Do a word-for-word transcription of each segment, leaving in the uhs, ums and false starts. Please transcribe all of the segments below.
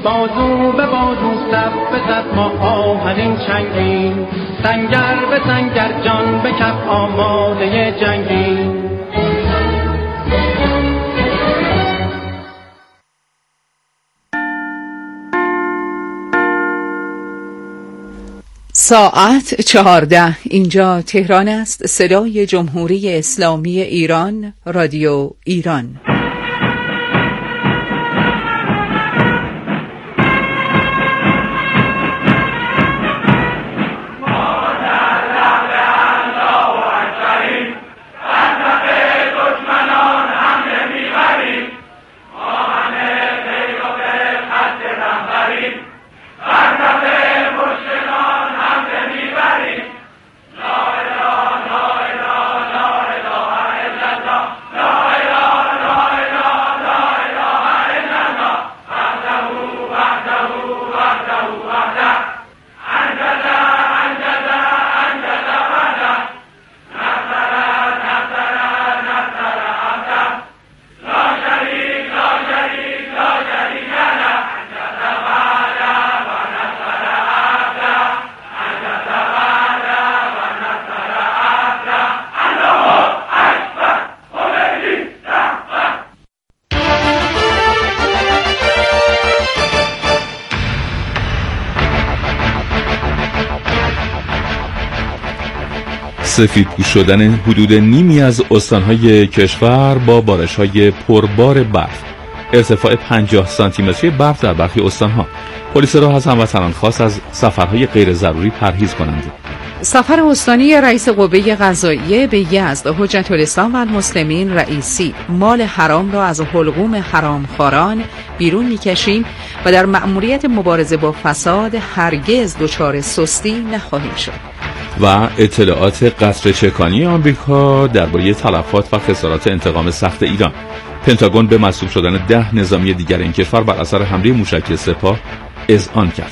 بازو به بازو صف به صف ما آهنین چنگین، سنگر به سنگر جان به کف آماده جنگین. ساعت چهارده، اینجا تهران است. صدای جمهوری اسلامی ایران، رادیو ایران. سفیدپوش شدن حدود نیمی از استانهای کشور با بارش‌های پربار برف، ارتفاع پنجاه سانتی متری برف در برخی استانها. پلیس راه از هموطنان خواست از سفرهای غیر ضروری پرهیز کنند. سفر استانی رئیس قوه قضاییه به یزد، حجت الاسلام و المسلمین رئیسی، مال حرام را از حلقوم حرامخواران بیرون می‌کشیم و در مأموریت مبارزه با فساد هرگز دچار سستی نخواهیم شد. و اطلاعات قصر چکانی آمریکا درباره تلفات و خسارات انتقام سخت ایران. پنتاگون به مسئول شدن ده نظامی دیگر این کشور بر اثر حمله موشکی سپاه اذعان کرد.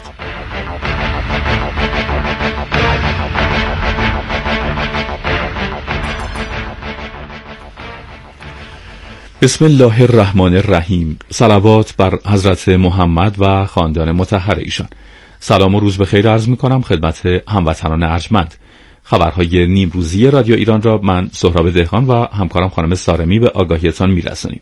بسم الله الرحمن الرحیم. صلوات بر حضرت محمد و خاندان مطهر ایشان. سلام و روز بخیر عرض می کنم خدمت هموطنان ارجمند. خبرهای نیمروزی رادیو ایران را من سهراب دهقان و همکارم خانم سارمی به آگاهیتان می رسانیم.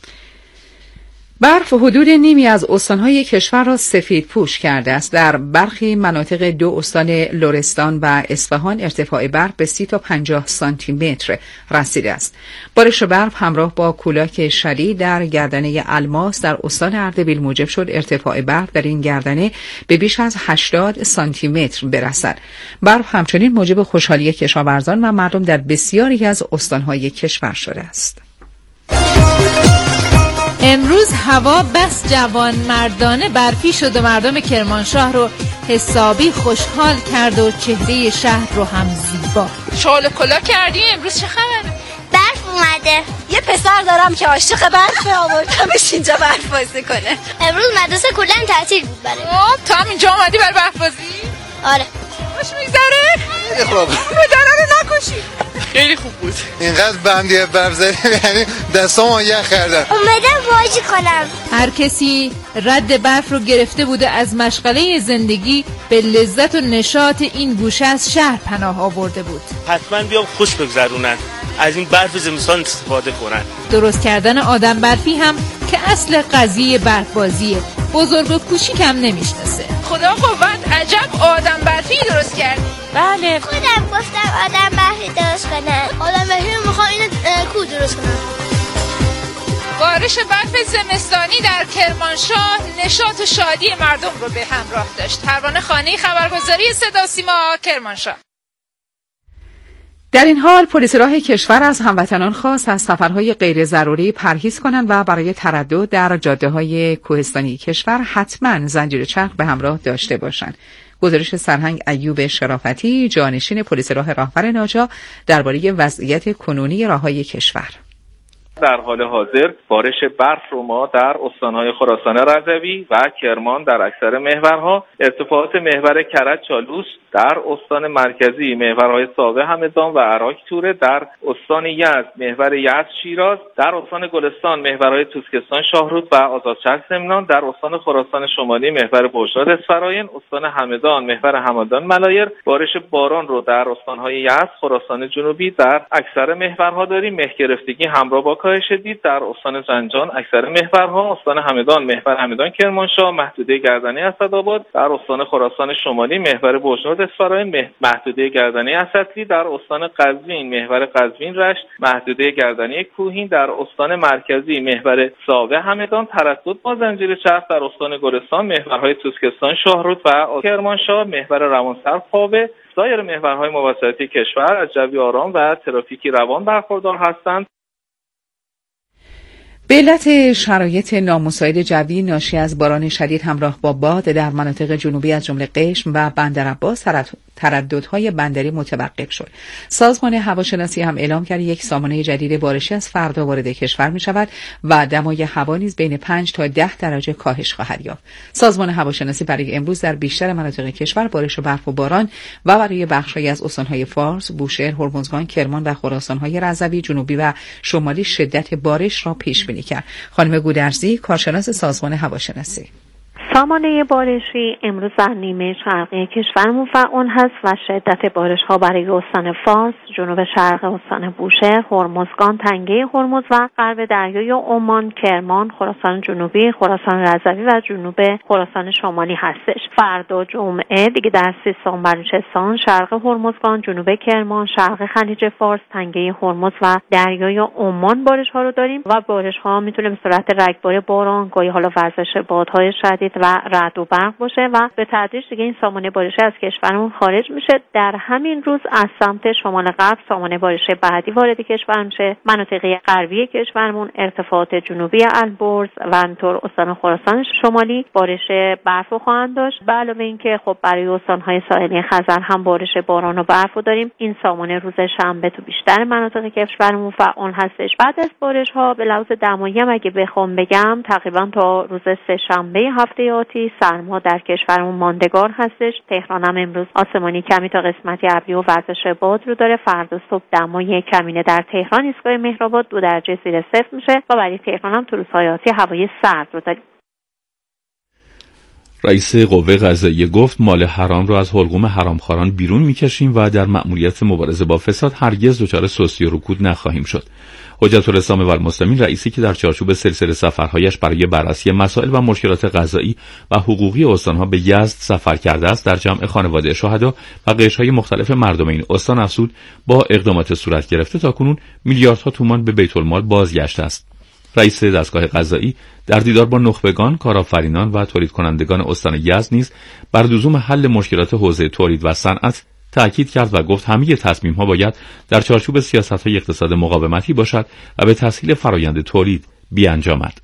برف حدود نیمی از استانهای کشور را سفید پوش کرده است. در برخی مناطق دو استان لرستان و اصفهان ارتفاع برف به سی تا پنجاه سانتی متر رسیده است. بارش برف همراه با کولاک شدید در گردنه الماس در استان اردبیل موجب شد ارتفاع برف در این گردنه به بیش از هشتاد سانتی متر برسد. برف همچنین موجب خوشحالی کشاورزان و مردم در بسیاری از استانهای کشور شده است. امروز هوا بس جوان مردانه برفی شد و مردم کرمانشاه رو حسابی خوشحال کرد و چهره شهر رو هم زیبا. شال کلا کردی؟ امروز چه خبره؟ برف اومده. یه پسر دارم که عاشق برفه، آوردمش اینجا برف بازی کنه. امروز مدرسه کلا تعطیل بود برای آه تو هم اینجا اومدی برای برف بازی؟ آره. خوش میگذره؟ خیلی خوب. مادرها رو نکشی. خیلی خوب بود. اینقدر بندی برف زدیم یعنی دستامو یخ کردن. اومدم بازی کنم. هر کسی رد برف رو گرفته بوده از مشغله زندگی به لذت و نشاط این گوشه از شهر پناه آورده بود. حتما بیام خوش بگذرونن، از این برف زمستان استفاده کنن. درست کردن آدم برفی هم که اصل قضیه برف بازیه، بزرگ و کوچیک هم نمیشناسه. خدا قوت، عجب آدم برفی درست کردی. بله خودم گفتم آدم برفی درست کنن. آدم برفی میخوان اینو کو درست کنن. بارش برف زمستانی در کرمانشاه نشاط و شادی مردم رو به همراه داشت. پروانه خانی، خبرگزاری صدا سیما، کرمانشاه. در این حال پلیس راه کشور از هموطنان خواست از سفرهای غیر ضروری پرهیز کنند و برای تردد در جاده‌های کوهستانی کشور حتما زنجیر چرخ به همراه داشته باشند. گزارش سرهنگ ایوب شرافتی، جانشین پلیس راه راهور ناجا، درباره وضعیت کنونی راههای کشور. در حال حاضر بارش برف رو ما در استانهای خراسان رضوی و کرمان در اکثر محورها، ارتفاعات محور کرج چالوس در استان مرکزی، محورهای ساوه همدان و عراق توره در استان یزد، محور یزد شیراز در استان گلستان، محورهای توسکستان شاهرود و آزادشهر سمنان در استان خراسان شمالی، محور بوشهر اسفراین، استان همدان، محور همدان ملایر. بارش باران رو در استانهای یزد، خراسان جنوبی در اکثر محورها داریم. مه گرفتگی همراه با کاهش دید در استان زنجان اکثر محورها، استان همدان، محور همدان کرمانشاه، محدوده گردنه اسدآباد در استان خراسان شمالی، محور بوشهر اسفراین، محدوده گردنه اسدلی در استان قزوین، محور قزوین رشت، محدوده گردنه کوهین در استان مرکزی، محور ساوه همدان، تردد با زنجیره چرخ در استان گلستان، محورهای توسکستان شاهرود و کرمانشاه، محور روانسر فاوه. سایر محورهای موسطی کشور از جوی آرام و ترافیکی روان برخوردار هستند. به علت شرایط نامساعد جوی ناشی از باران شدید همراه با باد در مناطق جنوبی از جمله قشم و بندرعباس ترددهای بندری متوقف شد. سازمان هواشناسی هم اعلام کرد یک سامانه جدید بارشی از فردا وارد کشور می شود و دمای هوا نیز بین پنج تا ده درجه کاهش خواهد یافت. سازمان هواشناسی برای امروز در بیشتر مناطق کشور بارش و برف و باران و برای بخش‌هایی از استان‌های فارس، بوشهر، هرمزگان، کرمان و خراسان‌های رضوی جنوبی و شمالی شدت بارش را پیش بینی کرد. خانم گودرزی، کارشناس سازمان هواشناسی: سامانه بارشی امروز در نیمه شرقی کشورمون فعال هست و شدت بارش‌ها برای استان فارس، جنوب شرق استان بوشهر، هرمزگان، تنگه هرمز و غرب دریای عمان، کرمان، خراسان جنوبی، خراسان رضوی و جنوب خراسان شمالی هستش. فردا جمعه دیگه در سیستان بلوچستان، شرق هرمزگان، جنوب کرمان، شرق خلیج فارس، تنگه هرمز و دریای عمان بارش‌ها رو داریم و بارش‌ها میتونه به صورت رگبار باران، گاهی حالا وزش بادهای شدید و رعد و برق باشه و به تدریج دیگه این سامانه بارشی از کشورمون خارج میشه. در همین روز از سمت شمال غرب سامانه بارشی بعدی وارد کشور میشه. مناطق غربی کشورمون، ارتفاعات جنوبی البرز و همینطور استان خراسان شمالی بارش برف خواهند داشت. به علاوه اینکه خب برای استان‌های ساحلی خزر هم بارش باران و برف داریم. این سامانه روز شنبه تو بیشتر مناطق کشورمون فعال هستش. بعد از بارش‌ها به لحاظ دمایی هم اگه بخوام بگم تقریبا تا روز سه شنبه هفته آتی سرما در کشورمون ماندگار هستش. تهران هم امروز آسمانی کمی تا قسمتی ابری و وزش باد رو داره. فردا صبح دمای کمینه در تهران ایستگاه مهرآباد دو درجه زیر صفر میشه و برای تهران هم تو روزهای آتی هوای سرد رو داریم. رئیس قوه قضاییه گفت مال حرام را از حلقوم حرامخواران بیرون میکشیم و در مأموریت مبارزه با فساد هرگز دچار سستی و رکود نخواهیم شد. حجت الاسلام و المسلمین رئیسی که در چارچوب سلسله سفرهایش برای بررسی مسائل و مشکلات قضایی و حقوقی استانها به یزد سفر کرده است، در جمع خانواده شهدا و قشرهای مختلف مردم این استان افزود با اقدامات صورت گرفته تاکنون میلیاردها تومان به بیت المال بازگشته است. رئیس دستگاه قضایی در دیدار با نخبگان، کارآفرینان و تولید کنندگان استان یزد نیز بر لزوم حل مشکلات حوزه تولید و صنعت تأکید کرد و گفت همه تصمیم‌ها باید در چارچوب سیاست‌های اقتصاد مقاومتی باشد و به تسهیل فرآیند تولید بیانجامد.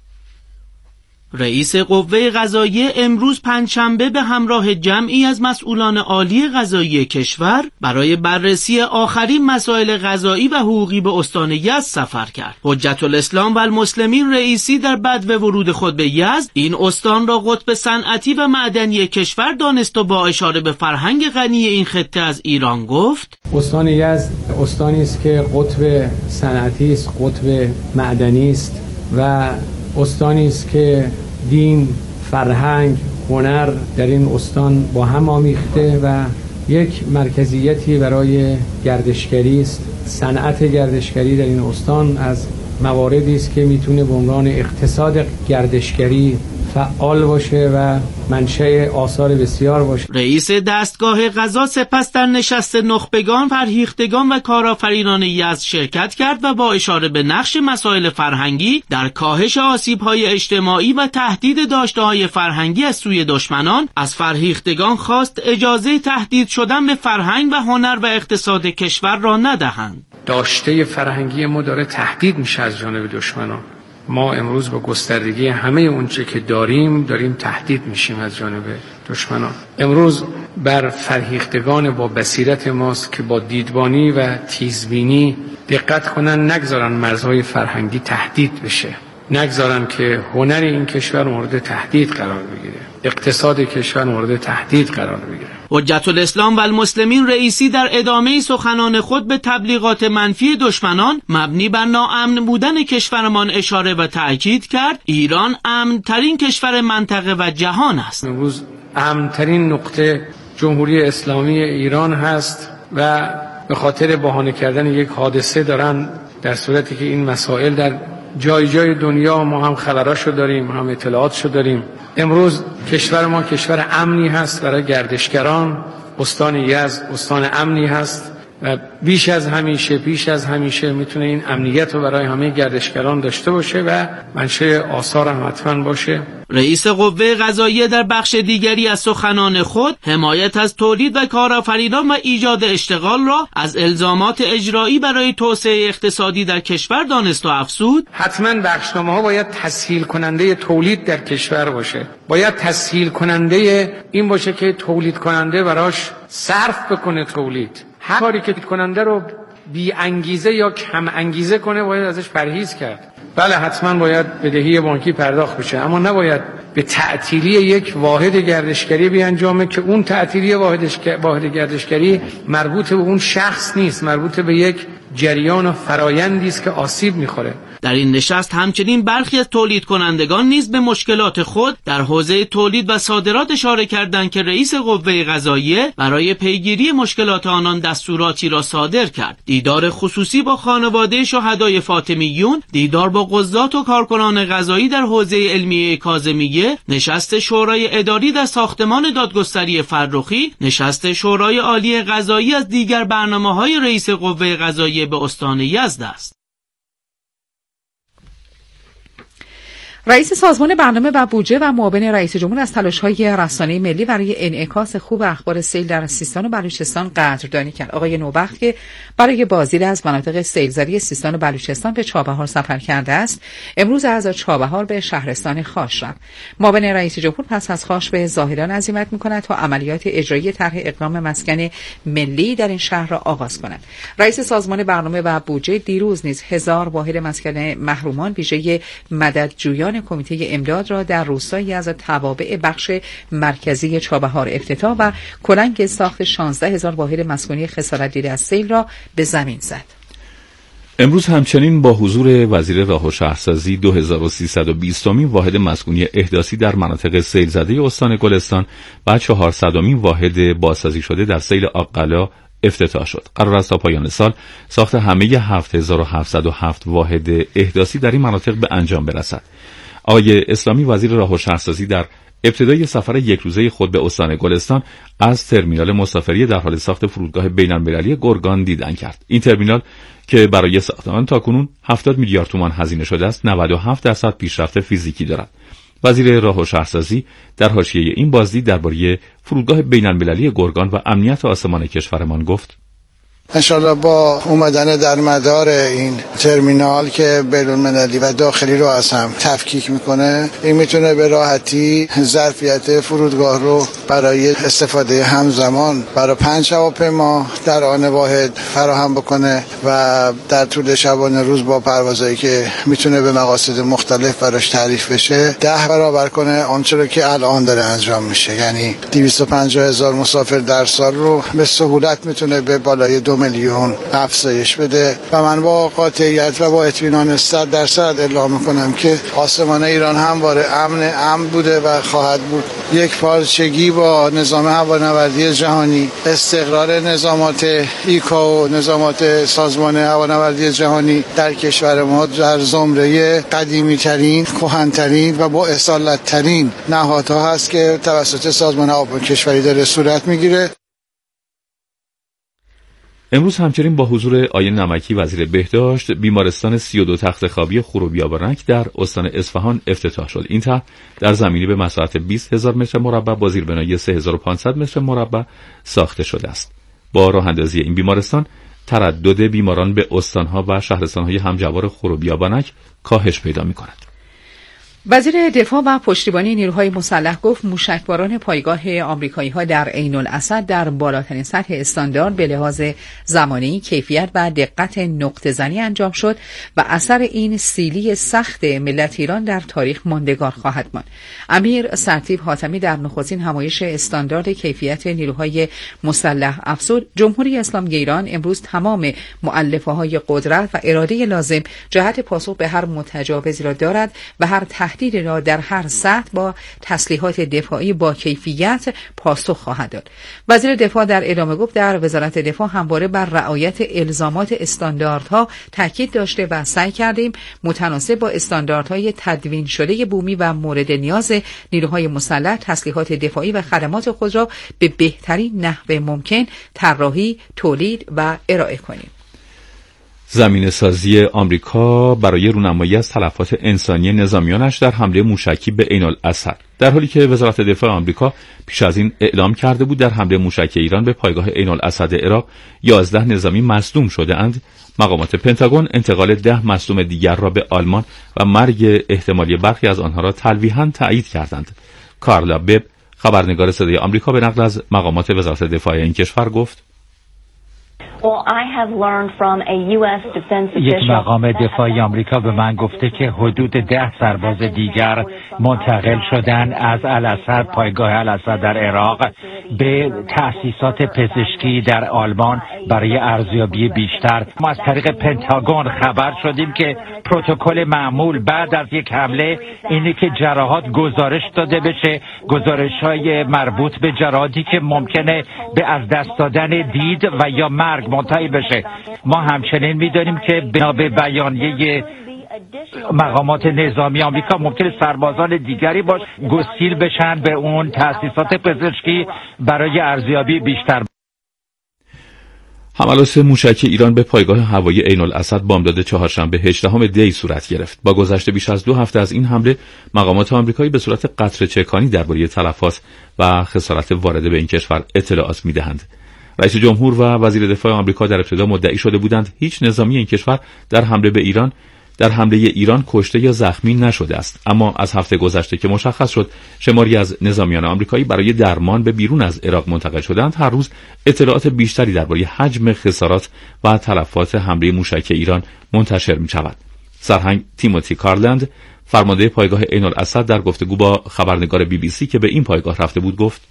رئیس قوه قضاییه امروز پنجشنبه به همراه جمعی از مسئولان عالی قضایی کشور برای بررسی آخرین مسائل قضایی و حقوقی به استان یزد سفر کرد. حجت الاسلام و المسلمین رئیسی در بدو ورود خود به یزد این استان را قطب صنعتی و معدنی کشور دانست و با اشاره به فرهنگ غنی این خطه از ایران گفت: استان یزد استانی است که قطب صنعتی است، قطب معدنی است و استانی است که دین، فرهنگ، هنر در این استان با هم آمیخته و یک مرکزیتی برای گردشگری است. صنعت گردشگری در این استان از مواردی است که میتونه به عنوان اقتصاد گردشگری فعال باشه و منشأ آثار بسیار باشه. رئیس دستگاه قضا سپس در نشست نخبگان، فرهیختگان و کارآفرینان یزد شرکت کرد و با اشاره به نقش مسائل فرهنگی در کاهش آسیب‌های اجتماعی و تهدید داشته‌های فرهنگی از سوی دشمنان از فرهیختگان خواست اجازه تهدید شدن به فرهنگ و هنر و اقتصاد کشور را ندهند. داشته فرهنگی ما داره تهدید میشه از جانب دشمنان. ما امروز با گستردگی همه اونچه که داریم داریم تهدید میشیم از جانب دشمنان. امروز بر فرهیختگان با بصیرت ماست که با دیدبانی و تیزبینی دقت کنن، نگذارن مرزهای فرهنگی تهدید بشه، نگذارن که هنر این کشور مورد تهدید قرار بگیره، اقتصاد کشور مورد تهدید قرار بگیره. حجت الاسلام و المسلمین رئیسی در ادامه سخنان خود به تبلیغات منفی دشمنان مبنی بر ناامن بودن کشورمان اشاره و تأکید کرد ایران امن ترین کشور منطقه و جهان است. امروز امن ترین نقطه جمهوری اسلامی ایران هست و به خاطر بهانه کردن یک حادثه دارن، در صورتی که این مسائل در جای جای دنیا ما هم خبراشو داریم، ما هم اطلاعاتشو داریم. امروز کشور ما کشور امنی هست برای گردشگران، استان یزد استان امنی هست و بیش از همیشه بیش از همیشه میتونه این امنیت رو برای همه گردشگران داشته باشه و منشأ آثار هم حتما باشه. رئیس قوه قضاییه در بخش دیگری از سخنان خود حمایت از تولید و کارآفرینان و ایجاد اشتغال را از الزامات اجرایی برای توسعه اقتصادی در کشور دانست و افزود حتما بخشنامه ها باید تسهیل کننده تولید در کشور باشه، باید تسهیل کننده این باشه که تولید کننده براش صرف بکنه تولید، هر کاری که کننده رو بی انگیزه یا کم انگیزه کنه باید ازش پرهیز کرد. بله حتما باید بدهی بانکی پرداخت بشه، اما نباید به تعطیلی یک واحد گردشگری بیانجامه که اون تعطیلی واحد گردشگری مربوط به اون شخص نیست، مربوط به یک جریان و فرایندی است که آسیب میخوره. در این نشست همچنین برخی از تولید کنندگان نیز به مشکلات خود در حوزه تولید و صادرات اشاره کردند که رئیس قوه قضاییه برای پیگیری مشکلات آنان دستوراتی را صادر کرد. دیدار خصوصی با خانواده شهدای فاطمیون، دیدار با قضات و کارکنان قضایی در حوزه علمیه کاظمیه، نشست شورای اداری در ساختمان دادگستری فرخی، نشست شورای عالی قضایی از دیگر برنامه‌های رئیس قوه قضاییه به استان یزد است. رئیس سازمان برنامه و بودجه و معاون رئیس جمهور از تلاش‌های رسانه ملی برای انعکاس خوب اخبار سیل در سیستان و بلوچستان قدردانی کرد. آقای نوبخت که برای بازدید از مناطق سیلزده سیستان و بلوچستان به چابهار سفر کرده است، امروز از چابهار به شهرستان خاش رفت. معاون رئیس جمهور پس از خاش به ظاهران عزیمت می‌کند تا عملیات اجرایی طرح اقدام مسکن ملی در این شهر را آغاز کند. رئیس سازمان برنامه و بودجه دیروز نیز هزار واحد مسکن محرومان ویژه مددجویان کمیته امداد را در روستایی از توابع بخش مرکزی چابهار افتتاح و کلنگ ساخت شانزده هزار واحد مسکونی خسارت دیده از سیل را به زمین زد. امروز همچنین با حضور وزیر راه و شهرسازی دو هزار و سیصد و بیستمین واحد مسکونی احداثی در مناطق سیل زده استان گلستان و چهارصدمین واحد بازسازی شده در سیل آقلا افتتاح شد. قرار است تا پایان سال ساخت همه هفت هزار و هفتصد و هفت واحد احداثی در این مناطق به انجام برسد. آقای اسلامی وزیر راه و شهرسازی در ابتدای سفر یک روزه خود به استان گلستان از ترمینال مسافری در حال ساخت فرودگاه بین‌المللی گرگان دیدن کرد. این ترمینال که برای ساخت آن تاکنون هفتاد میلیارد تومان هزینه شده است، نود و هفت درصد پیشرفت فیزیکی دارد. وزیر راه و شهرسازی در حاشیه این بازدید درباره فرودگاه بین‌المللی گرگان و امنیت آسمان کشورمان گفت: انشالله با اومدن در مدار این ترمینال که بین‌المللی و داخلی رو از هم تفکیک میکنه، این میتونه به راحتی ظرفیت فرودگاه رو برای استفاده همزمان برای پنج هواپیما در آن واحد فراهم بکنه و در طول شبانه روز با پروازایی که میتونه به مقاصد مختلف براش تعریف بشه ده برابر کنه آنچه رو که الان داره انجام میشه. یعنی دویست و پنجاه هزار مسافر در سال رو به سهولت میتونه به بالای دو میلیون افزایش بده و من با قاطعیت و با اطمینان صد درصد اعلام میکنم که آسمان ایران همواره امن امن بوده و خواهد بود. یک پارچگی با نظام هوانوردی جهانی، استقرار نظامات ایکائو، نظامات سازمان هوانوردی جهانی در کشور ما در زمره قدیمی ترین، کهن ترین و با اصالت ترین نهادها هست که توسط سازمان هواپیمایی کشوری داره صورت میگیره. امروز همچنین با حضور آقای نمکی وزیر بهداشت بیمارستان سی و دو تخت خوابی خور و بیابانک در استان اصفهان افتتاح شد. این طرح در زمینی به مساحت بیست هزار متر مربع با زیربنای سه هزار و پانصد متر مربع ساخته شده است. با راه اندازی این بیمارستان تردد بیماران به استانها و شهرستانهای همجوار خور و بیابانک کاهش پیدا می‌کند. وزیر دفاع و پشتیبانی نیروهای مسلح گفت موشکباران پایگاه آمریکایی‌ها در عین الاسد در بالاترین سطح استاندارد به لحاظ زمانی، کیفیت و دقت نقطه‌زنی انجام شد و اثر این سیلی سخت ملت ایران در تاریخ ماندگار خواهد ماند. امیر سرتیپ حاتمی در نخستین همایش استاندارد کیفیت نیروهای مسلح افزود جمهوری اسلامی ایران امروز تمام مؤلفه‌های قدرت و اراده لازم جهت پاسخ به هر متجاوزی را دارد و هر تهدید را در هر سطح با تسلیحات دفاعی با کیفیت پاسخ خواهد داد. وزیر دفاع در ادامه گفت در وزارت دفاع همواره بر رعایت الزامات استانداردها تاکید داشته و سعی کردیم متناسب با استانداردهای تدوین شده بومی و مورد نیاز نیروهای مسلح تسلیحات دفاعی و خدمات خود را به بهترین نحو ممکن طراحی، تولید و ارائه کنیم. زمینه سازی آمریکا برای رونمایی از تلفات انسانی نظامیانش در حمله موشکی به عین الاسد، در حالی که وزارت دفاع آمریکا پیش از این اعلام کرده بود در حمله موشکی ایران به پایگاه عین الاسد عراق یازده نظامی مصدوم شده اند، مقامات پنتاگون انتقال ده مصدوم دیگر را به آلمان و مرگ احتمالی برخی از آنها را تلویحاً تایید کردند. کارلا بب، خبرنگار صدای آمریکا، به نقل از مقامات وزارت دفاع این کشور گفت: یک مقام دفاعی آمریکا به من گفته که حدود ده سرباز دیگر منتقل شدن از الاسد، پایگاه الاسد در عراق، به تأسیسات پزشکی در آلمان برای ارزیابی بیشتر. ما از طریق پنتاگون خبر شدیم که پروتکل معمول بعد از یک حمله اینه که جراحات گزارش داده بشه، گزارش‌های مربوط به جراحاتی که ممکنه به از دست دادن دید و یا مرگ منتهی بشه. ما همچنین می‌دانیم که بنا به بیانیه مقامات نظامی آمریکا ممکنه سربازان دیگری باش گسیل بشن به اون تأسیسات پزشکی برای ارزیابی بیشتر. حملات موشکی ایران به پایگاه هوایی عین الاسد بامداد چهارشنبه هجدهم دی صورت گرفت. با گذشت بیش از دو هفته از این حمله، مقامات آمریکایی به صورت قطره‌چکانی درباره تلفات و خسارات وارده به این کشور اطلاعات می‌دهند. رئیس جمهور و وزیر دفاع آمریکا در ابتدا مدعی شده بودند هیچ نظامی این کشور در حمله به ایران در حمله ایران کشته یا زخمی نشده است، اما از هفته گذشته که مشخص شد شماری از نظامیان آمریکایی برای درمان به بیرون از عراق منتقل شدند، هر روز اطلاعات بیشتری درباره حجم خسارات و تلفات حمله موشکی ایران منتشر می‌شود. سرهنگ تیموتی کارلند، فرمانده پایگاه عین الاسد، در گفتگو با خبرنگار بی بی سی که به این پایگاه رفته بود گفت: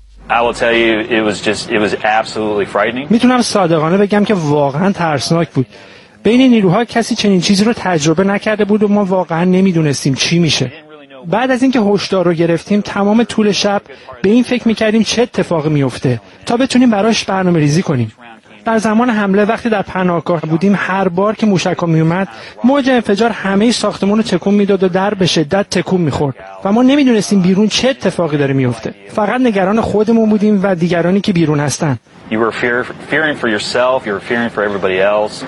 میتونم صادقانه بگم که واقعا ترسناک بود. بین نیروها کسی چنین چیزی رو تجربه نکرده بود و ما واقعا نمیدونستیم چی میشه. بعد از اینکه هشدار رو گرفتیم تمام طول شب به این فکر میکردیم چه اتفاقی میفته تا بتونیم براش برنامه ریزی کنیم. در زمان حمله وقتی در پناهگاه بودیم هر بار که موشک‌ها میومد موج انفجار همه ساختمان رو تکون میداد و در به شدت تکون میخورد و ما نمیدونستیم بیرون چه اتفاقی داره میفته. فقط نگران خودمون بودیم و دیگرانی که بیرون هستن. You were fear, fearing for yourself, you were fearing for everybody else.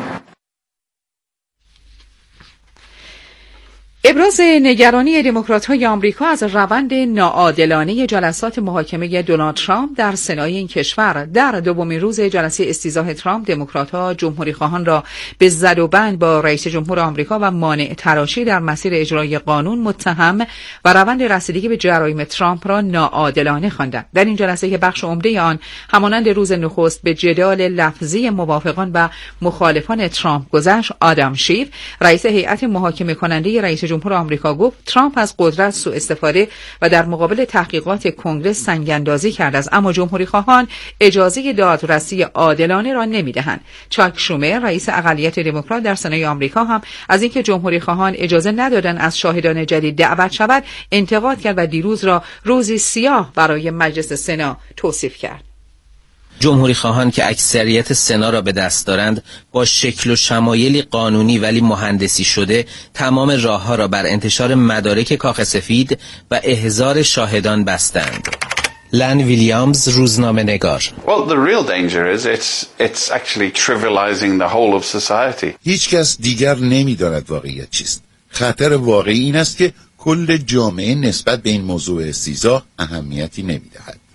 ابراز نگرانی دموکرات‌های آمریکا از روند ناعادلانه جلسات محاکمه دونالد ترامپ در سنای این کشور. در دومین روز جلسه استیضاح ترامپ، دموکرات‌ها جمهوری‌خواهان را به زد و بند با رئیس جمهور آمریکا و مانع تراشی در مسیر اجرای قانون متهم و روند رسیدگی به جرایم ترامپ را ناعادلانه خواندند. در این جلسه که بخش عمده آن همانند روز نخست به جدال لفظی موافقان و مخالفان ترامپ گذشت، آدام شیف، رئیس هیئت محاکمه کننده رئیس جمهور آمریکا گفت ترامپ از قدرت سوء استفاده و در مقابل تحقیقات کنگره سنگ‌اندازی کرده است، اما جمهوری خواهان اجازه دادرسی عادلانه را نمی‌دهند. چاک شومر، رئیس اقلیت دموکرات در سنای آمریکا، هم از اینکه جمهوری خواهان اجازه ندادن از شاهدان جدید دعوت شود انتقاد کرد و دیروز را روزی سیاه برای مجلس سنا توصیف کرد. جمهوری خواهان که اکثریت سنا را به دست دارند با شکل و شمایلی قانونی ولی مهندسی شده تمام راهها را بر انتشار مدارک کاخ سفید و احضار شاهدان بستند. لن ویلیامز، روزنامه نگار. Well, the real danger is it's it's actually trivializing the whole of society. هیچ کس دیگر نمی‌داند واقعیت چیست. خطر واقعی این است که کل جامعه نسبت به این موضوع استیضاح اهمیتی نمی‌دهد.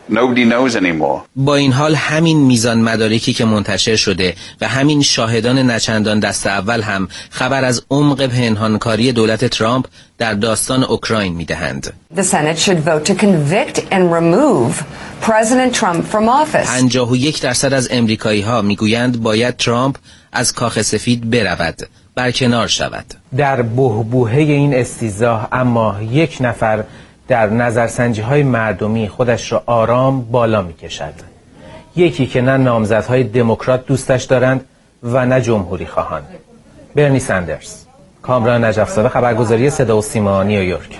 Nobody knows anymore. با این حال همین میزان مدارکی که منتشر شده و همین شاهدان نچندان دست اول هم خبر از عمق پنهانکاری دولت ترامپ در داستان اوکراین میدهند. The Senate should vote to convict and remove President Trump from office. پنجاه و یک درصد از امریکایی ها میگویند باید ترامپ از کاخ سفید برود، برکنار شود. در بحبوحه این استیضاح اما یک نفر در نظرسنجی‌های مردمی خودش را آرام بالا می‌کشد. یکی که نه نامزدهای دموکرات دوستش دارند و نه جمهوری خواهان. برنی سندرز. کامران نجف‌زاده، خبرگزاری صدا و سیما، نیویورک.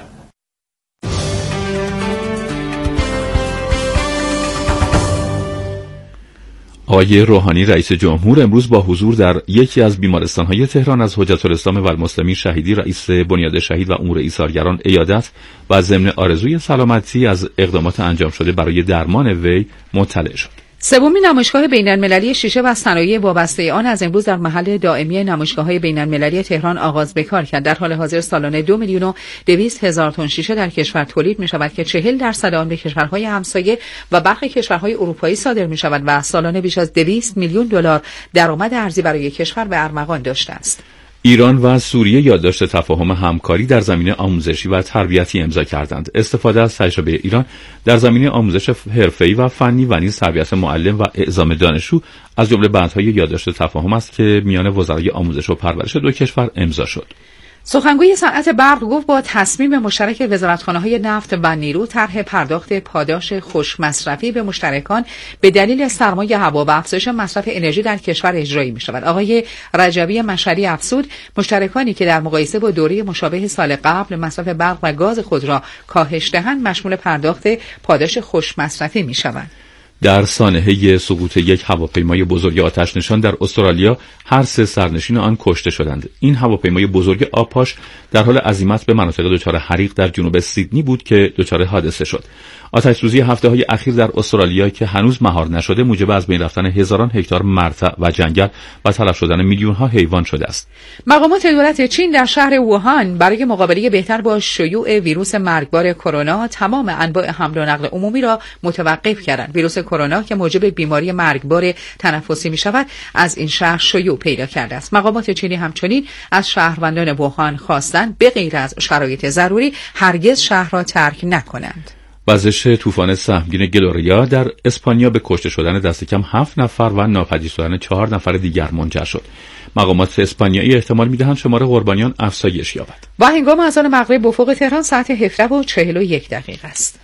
آقای روحانی رئیس جمهور امروز با حضور در یکی از بیمارستان‌های تهران از حجت الاسلام و المسلمین شهیدی رئیس بنیاد شهید و امور ایثارگران عیادت و ضمن آرزوی سلامتی از اقدامات انجام شده برای درمان وی مطلع شد. سومین نمایشگاه بین‌المللی شیشه و صنایع وابسته آن از امروز در محل دائمی نمایشگاه‌های بین‌المللی تهران آغاز به کار کرد. در حال حاضر سالانه دو میلیون و دویست هزار تن شیشه در کشور تولید می‌شود که چهل درصد آن به کشورهای همسایه و برخی کشورهای اروپایی صادر می‌شود و سالانه بیش از دویست میلیون دلار درآمد ارزی برای کشور به ارمغان داشته است. ایران و سوریه یادداشت تفاهم همکاری در زمینه آموزشی و تربیتی امضا کردند. استفاده از تجربه ایران در زمینه آموزش حرفه‌ای و فنی و نیز تربیت معلم و اعزام دانشجو از جمله بندهای یادداشت تفاهم است که میان وزرای آموزش و پرورش دو کشور امضا شد. سخنگوی صنعت برق گفت با تصمیم مشترک وزارتخانه‌های نفت و نیرو طرح پرداخت پاداش خوش مصرفی به مشترکان به دلیل سرمای هوا و افزایش مصرف انرژی در کشور اجرایی می‌شود. آقای رجبی مشهدی افزود مشترکانی که در مقایسه با دوره مشابه سال قبل مصرف برق و گاز خود را کاهش دهند مشمول پرداخت پاداش خوش مصرفی می‌شوند. در سانحه سقوط یک هواپیمای بزرگ آتش نشان در استرالیا هر سه سرنشین آن کشته شدند. این هواپیمای بزرگ آبپاش در حال عزیمت به مناطق دچار حریق در جنوب سیدنی بود که دچار حادثه شد. آتش‌سوزی هفته‌های اخیر در استرالیا که هنوز مهار نشده موجب از بین رفتن هزاران هکتار مرتع و جنگل و تلف شدن میلیون‌ها حیوان شده است. مقامات دولت چین در شهر ووهان برای مقابله بهتر با شیوع ویروس مرگبار کرونا تمام انواع حمل و نقل عمومی را متوقف کردند. ویروس کرونا که موجب بیماری مرگبار تنفسی می‌شود از این شهر شیوع پیدا کرده است. مقامات چینی همچنین از شهروندان ووهان خواستند به غیر از شرایط ضروری هرگز شهر را ترک نکنند. وزش طوفان سهمگین گلوریا در اسپانیا به کشته شدن دست کم هفت نفر و ناپدید شدن چهار نفر دیگر منجر شد. مقامات اسپانیایی احتمال می‌دهند شمار قربانیان افزایش یابد. و هنگام اذان مغرب افق تهران ساعت هفده و چهل و یک دقیقه است.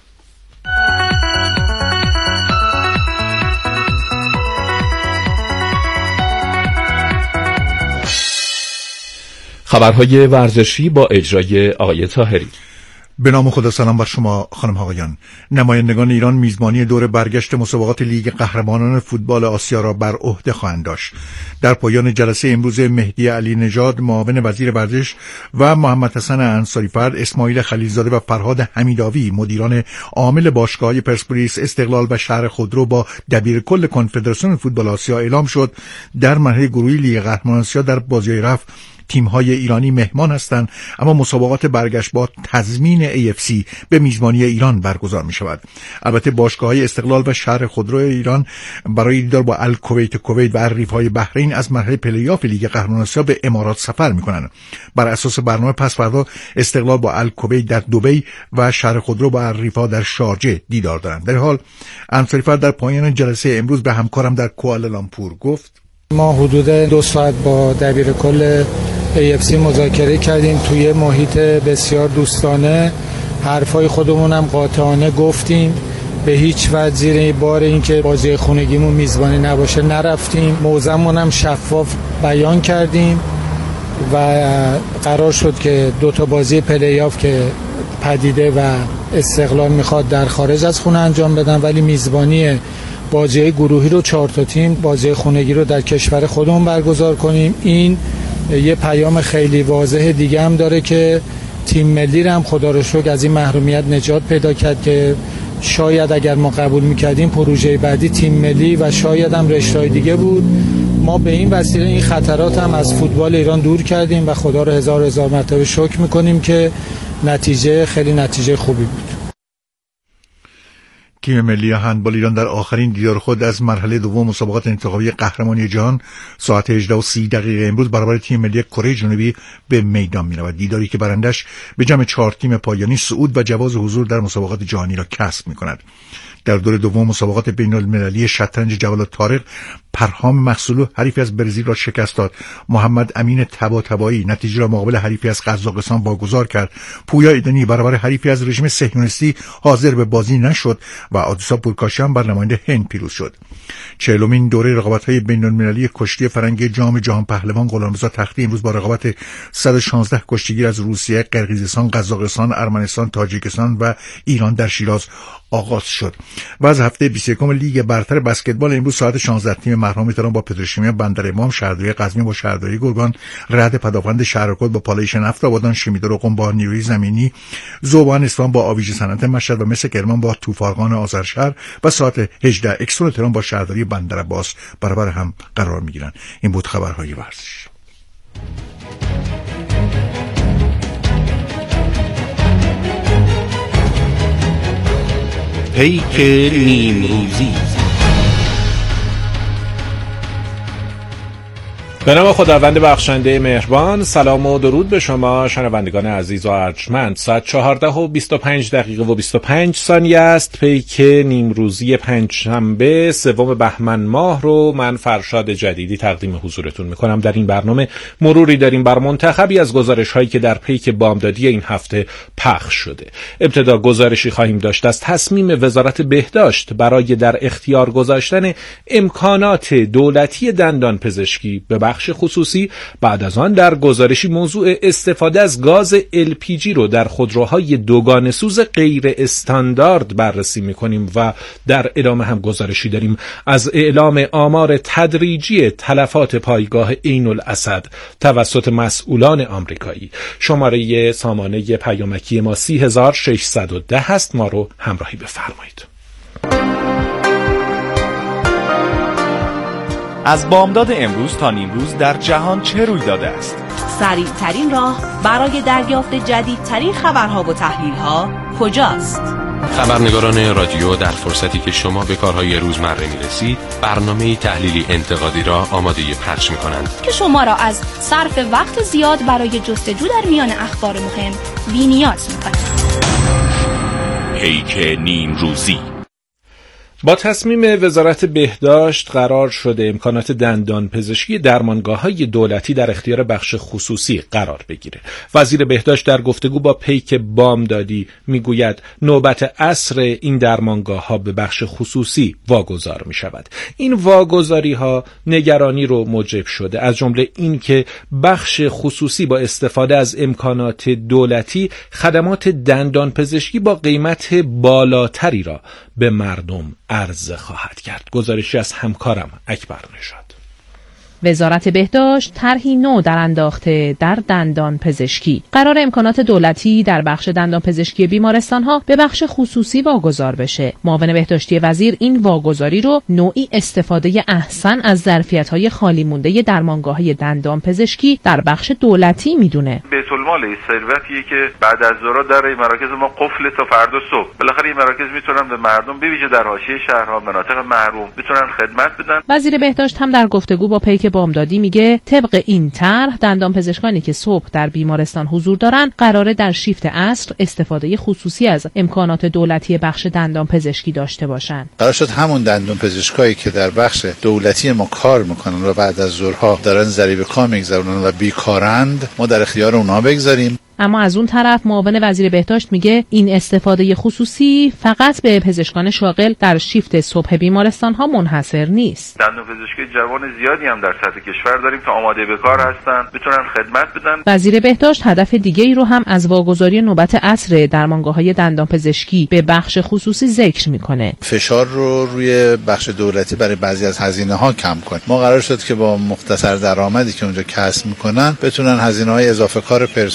خبرهای ورزشی با اجرای آقای طاهری. به نام خدا. سلام بر شما خانم آقایان. نمایندگان ایران میزبانی دور برگشت مسابقات لیگ قهرمانان فوتبال آسیا را بر عهده خواهند داشت. در پایان جلسه امروز مهدی علی نژاد معاون وزیر ورزش و محمد حسن انصاری‌فرد، اسماعیل خلیلزاده و فرهاد حمیدآوی مدیران عامل باشگاه‌های پرسپولیس، استقلال و شهر خودرو با دبیرکل کنفدراسیون فوتبال آسیا اعلام شد در مرحله گروهی لیگ قهرمانان آسیا در بازی رفت تیم‌های ایرانی مهمان هستند، اما مسابقات برگشت با تضمین ای اف سی به میزبانی ایران برگزار می‌شود. البته باشگاه‌های استقلال و شهر خودرو ایران برای دیدار با الکویت کویت و الریف‌های بحرین از مرحله پلی‌آف لیگ قهرمانان آسیا به امارات سفر می‌کنند. بر اساس برنامه پس فردا استقلال با الکویت در دبی و شهر خودرو با الریف‌ها در شارجه دیدار دارند. در حال انصاری‌فرد در پایان جلسه امروز به همکارم در کوالالامپور گفت: ما حدود دو ساعت با دبیر کل ای اف سی مذاکره کردیم، توی محیط بسیار دوستانه حرفای خودمون هم قاطعانه گفتیم، به هیچ وجه زیر بار اینکه بازی خونگیمون میزبانی نباشه نرفتیم، موضعمون هم شفاف بیان کردیم و قرار شد که دو تا بازی پلی آف که پدیده و استقلال میخواد در خارج از خونه انجام بدن، ولی میزبانی بازی گروهی رو چهار تا تیم بازی خونگی رو در کشور خودمون برگزار کنیم. این یه پیام خیلی واضح دیگه هم داره که تیم ملی رو هم خدا رو شکر از این محرومیت نجات پیدا کرد که شاید اگر ما قبول میکردیم پروژه بعدی تیم ملی و شاید هم رشته‌های دیگه بود. ما به این وسیله این خطرات هم از فوتبال ایران دور کردیم و خدا رو هزار هزار مرتبه شکر میکنیم که نتیجه خیلی نتیجه خوبی بود. تیم ملی هندبال ایران در آخرین دیدار خود از مرحله دوم مسابقات انتخابی قهرمانی جهان ساعت هجده و سی دقیقه امروز برابر تیم ملی کره جنوبی به میدان می‌رود. دیداری که برندش به جمع چهار تیم پایانی صعود و جواز حضور در مسابقات جهانی را کسب می‌کند. در دور دوم مسابقات بین‌المللی شطرنج جوال طارق پرهام مخصولو حریفی از برزیل را شکست داد. محمد امین طباطبایی نتیجه را مقابل حریفی از قزاقستان واگذار کرد. پویا ایدنی برابر حریفی از رژیم صهیونیستی حاضر به بازی نشد و آدیسا پورکاشیان بر نماینده هند پیروز شد. چهلمین دوره رقابت‌های بین‌المللی کشتی فرنگی جام جهان پهلوان غلامرضا تختی امروز با رقابت صد و شانزده کشتیگیر از روسیه، قرقیزستان، قزاقستان، ارمنستان، تاجیکستان و ایران در شیراز آغاز شد. و از هفته بیست و یکم لیگ برتر بسکتبال امروز ساعت شانزده تیم مرحوم تهران با پتروشیمی بندر امام، شهرداری غزنی با شهرداری گرگان، رعد پدافند شهرکوت با پالایش نفت آبادان، شمیدر قم با نیروی زمینی، ذوبان اصفهان با آویژه صنعت مشهد و مس کرمان با توفارقان آذرشهر و ساعت هجده اکسون تهران با شهرداری بندر عباس برابر هم قرار میگیرند. این بود خبرهای ورزش. پیک نیمروزی. به نام خداوند بخشنده مهربان. سلام و درود به شما شنوندگان عزیز و ارجمند. ساعت چهارده و بیست و پنج دقیقه و بیست و پنج ثانیه است. پیک نیمروزی پنجشنبه سوم بهمن ماه رو من فرشاد جدیدی تقدیم حضورتون میکنم. در این برنامه مروری داریم بر منتخبی از گزارش هایی که در پیک بامدادی این هفته پخش شده. ابتدا گزارشی خواهیم داشت از تصمیم وزارت بهداشت برای در اختیار گذاشتن امکانات دولتی دندان پزشکی به بخش خصوصی. بعد از آن در گزارشی موضوع استفاده از گاز ال پی جی رو در خودروهای دوگانه سوز غیر استاندارد بررسی می‌کنیم و در ادامه هم گزارشی داریم از اعلام آمار تدریجی تلفات پایگاه عین الاسد توسط مسئولان آمریکایی. شماره سامانه پیامکی ما سی هزار و ششصد و ده است. ما رو همراهی بفرمایید. از بامداد امروز تا نیمروز در جهان چه روی داده است؟ سریع ترین راه برای دریافت جدیدترین خبرها و تحلیل‌ها کجاست؟ خبرنگاران رادیو در فرصتی که شما به کارهای روزمره می‌رسید، برنامه تحلیلی انتقادی را آماده پخش می‌کنند که شما را از صرف وقت زیاد برای جستجو در میان اخبار مهم بی‌نیاز می‌کند. پیک نیمروزی. با تصمیم وزارت بهداشت قرار شده امکانات دندان پزشکی درمانگاه‌های دولتی در اختیار بخش خصوصی قرار بگیره. وزیر بهداشت در گفتگو با پیک بامدادی میگوید نوبت عصر این درمانگاه‌ها به بخش خصوصی واگذار می‌شود. این واگذاری‌ها نگرانی رو موجب شده، از جمله این که بخش خصوصی با استفاده از امکانات دولتی خدمات دندان پزشکی با قیمت بالاتری را به مردم عرضه خواهد کرد. گزارشی از همکارم اکبر نژاد. وزارت بهداشت طرحی نو در انداخته در دندان پزشکی. قرار امکانات دولتی در بخش دندان پزشکی بیمارستان‌ها به بخش خصوصی واگذار بشه. معاون بهداشتی وزیر این واگذاری رو نوعی استفاده احسن از ظرفیت‌های خالی مونده درمانگاه‌های دندان پزشکی در بخش دولتی میدونه. بیت المال ثروتیه که بعد از ظهر در این مراکز ما قفل تا فردا صبح. بالاخره این مراکز میتونن به مردم به ویژه در حاشیه شهرها، مناطق محروم میتونن خدمت بدن. وزیر بهداشت هم در گفتگو با پیک بامدادی میگه طبق این طرح دندان پزشکانی که صبح در بیمارستان حضور دارن قراره در شیفت عصر استفاده خصوصی از امکانات دولتی بخش دندان پزشکی داشته باشن. قرار شد همون دندان پزشکایی که در بخش دولتی ما کار میکنن و بعد از ظهرها دارن ضریب کار میگذرونن و بیکارند ما در اختیار اونها بگذاریم. اما از اون طرف معاون وزیر بهداشت میگه این استفاده خصوصی فقط به پزشکان شاغل در شیفت صبح بیمارستان‌ها منحصر نیست. دندان پزشکی جوان زیادی هم در سطح کشور داریم که آماده به کار هستن، میتونن خدمت بدن. وزیر بهداشت هدف دیگه‌ای رو هم از واگذاری نوبت عصر درمانگاه‌های دندان پزشکی به بخش خصوصی ذکر میکنه. فشار رو روی بخش دولتی برای بعضی از هزینه‌ها کم کنه. ما قرار شد که با مختصر درآمدی که اونجا کسب میکنن بتونن هزینه‌های اضافه کار پرسنل،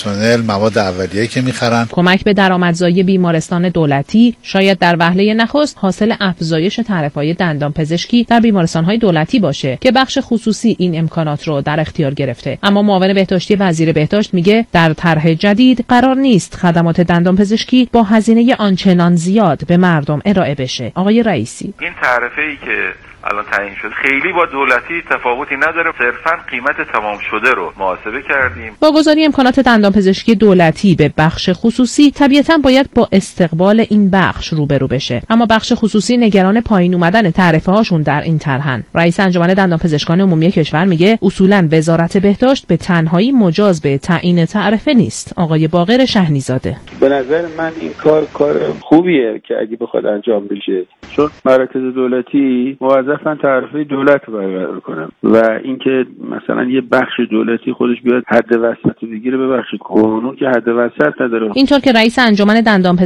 مواد اولیه‌ای که میخرن. کمک به درآمدزایی بیمارستان دولتی شاید در وهله نخست حاصل افزایش تعرفه‌های دندانپزشکی در بیمارستان‌های دولتی باشه که بخش خصوصی این امکانات رو در اختیار گرفته. اما معاون بهداشتی وزیر بهداشت میگه در طرح جدید قرار نیست خدمات دندانپزشکی با هزینه آنچنان زیاد به مردم ارائه بشه. آقای رئیسی، این تعرفه‌ای که الان تعیین شد خیلی با دولتی تفاوتی نداره، صرفاً قیمت تمام شده رو محاسبه کردیم. واگذاری امکانات دندانپزشکی دولتی به بخش خصوصی طبیعتاً باید با استقبال این بخش روبرو بشه، اما بخش خصوصی نگران پایین اومدن تعرفه هاشون در این طرحن. رئیس انجمن دندانپزشکان عمومی کشور میگه اصولاً وزارت بهداشت به تنهایی مجاز به تعیین تعرفه نیست. آقای باقر شحنی‌زاده: به نظر من این کار کار خوبیه که اگه بخواد انجام بشه، چون مراکز دولتی موظفن تعرفه دولت رو برقرار کنن و اینکه مثلا یه بخش دولتی خودش بیاد حد وسط رو بگیره، ببخشید قانون که حد وسط نداره. اینطور که رئیس انجمن دندان